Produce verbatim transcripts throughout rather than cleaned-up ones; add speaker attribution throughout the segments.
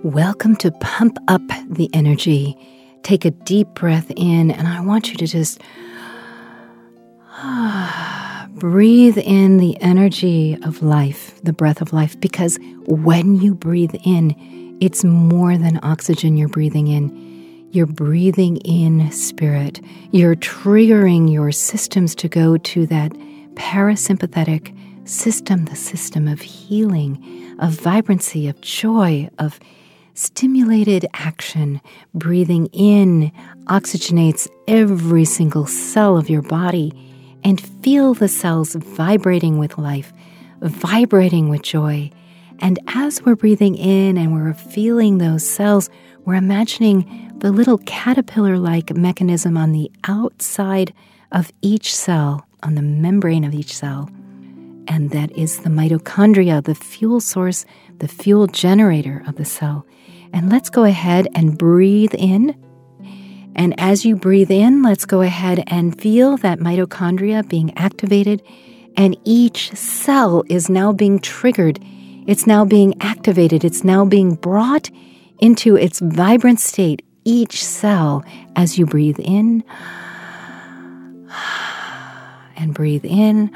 Speaker 1: Welcome to Pump Up the Energy. Take a deep breath in, and I want you to just ah, breathe in the energy of life, the breath of life, because when you breathe in, it's more than oxygen you're breathing in. You're breathing in spirit. You're triggering your systems to go to that parasympathetic system, the system of healing, of vibrancy, of joy, of stimulated action. Breathing in oxygenates every single cell of your body, and feel the cells vibrating with life, vibrating with joy. And as we're breathing in and we're feeling those cells, we're imagining the little caterpillar-like mechanism on the outside of each cell, on the membrane of each cell. And that is the mitochondria, the fuel source, the fuel generator of the cell. And let's go ahead and breathe in. And as you breathe in, let's go ahead and feel that mitochondria being activated. And each cell is now being triggered. It's now being activated. It's now being brought into its vibrant state, each cell, as you breathe in and breathe in.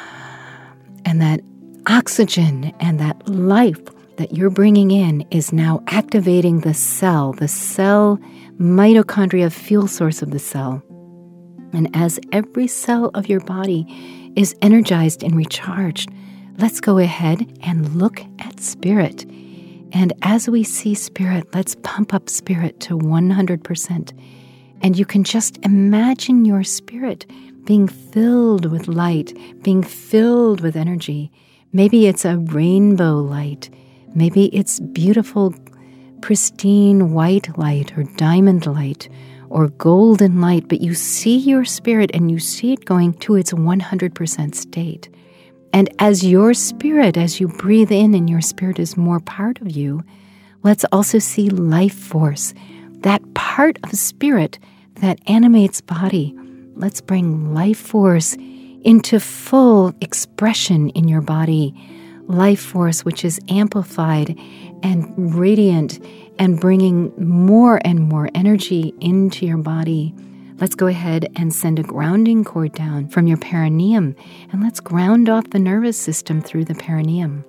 Speaker 1: And that oxygen and that life that you're bringing in is now activating the cell, the cell mitochondria fuel source of the cell. And as every cell of your body is energized and recharged, let's go ahead and look at spirit. And as we see spirit, let's pump up spirit to one hundred percent. And you can just imagine your spirit being filled with light, being filled with energy. Maybe it's a rainbow light. Maybe it's beautiful, pristine white light or diamond light or golden light, but you see your spirit and you see it going to its one hundred percent state. And as your spirit, as you breathe in and your spirit is more part of you, let's also see life force, that part of spirit that animates body. Let's bring life force into full expression in your body. Life force which is amplified and radiant and bringing more and more energy into your body. Let's go ahead and send a grounding cord down from your perineum, and let's ground off the nervous system through the perineum,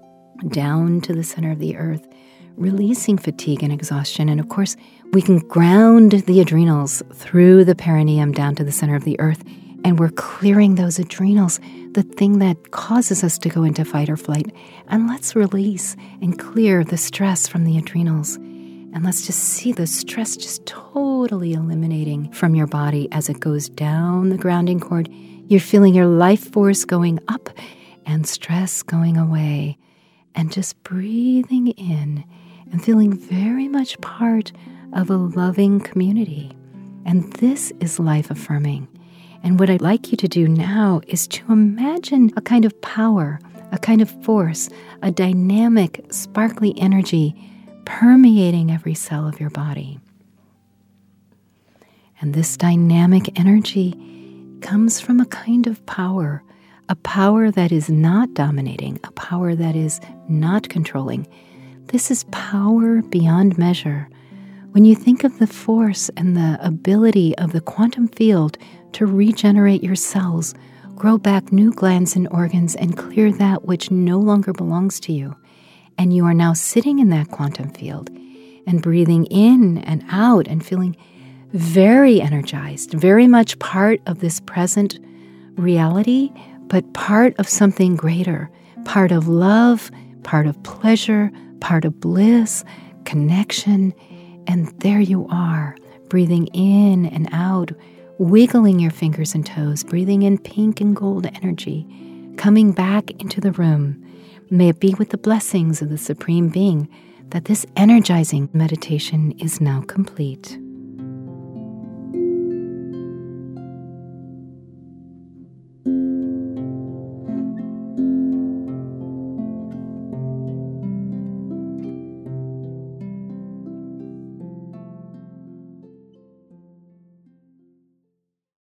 Speaker 1: down to the center of the earth, releasing fatigue and exhaustion. And of course, we can ground the adrenals through the perineum down to the center of the earth, and we're clearing those adrenals, the thing that causes us to go into fight or flight. And let's release and clear the stress from the adrenals. And let's just see the stress just totally eliminating from your body as it goes down the grounding cord. You're feeling your life force going up and stress going away. And just breathing in and feeling very much part of a loving community. And this is life affirming. And what I'd like you to do now is to imagine a kind of power, a kind of force, a dynamic, sparkly energy permeating every cell of your body. And this dynamic energy comes from a kind of power, a power that is not dominating, a power that is not controlling. This is power beyond measure. When you think of the force and the ability of the quantum field to regenerate your cells, grow back new glands and organs, and clear that which no longer belongs to you. And you are now sitting in that quantum field and breathing in and out and feeling very energized, very much part of this present reality, but part of something greater, part of love, part of pleasure, part of bliss, connection. And there you are, breathing in and out, wiggling your fingers and toes, breathing in pink and gold energy, coming back into the room. May it be with the blessings of the Supreme Being that this energizing meditation is now complete.